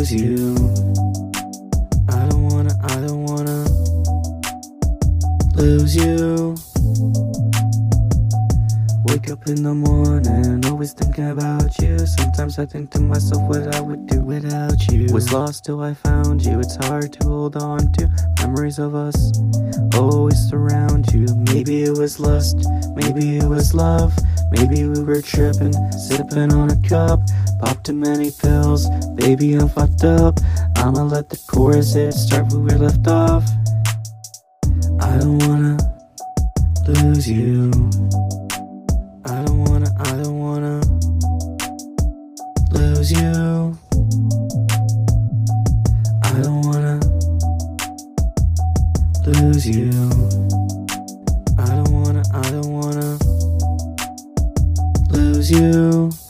lose you. I don't wanna lose you. Wake up in the morning, always thinking about you. Sometimes I think to myself what I would do without you. Was lost till I found you, it's hard to hold on to. Memories of us always surround you. Maybe it was lust, maybe it was love. Maybe we were tripping, sipping on a cup. Popped too many pills, baby I'm fucked up. I'ma let the chorus hit, start where we left off. I don't wanna lose you. I don't wanna lose you. I don't wanna lose you. I don't wanna lose you.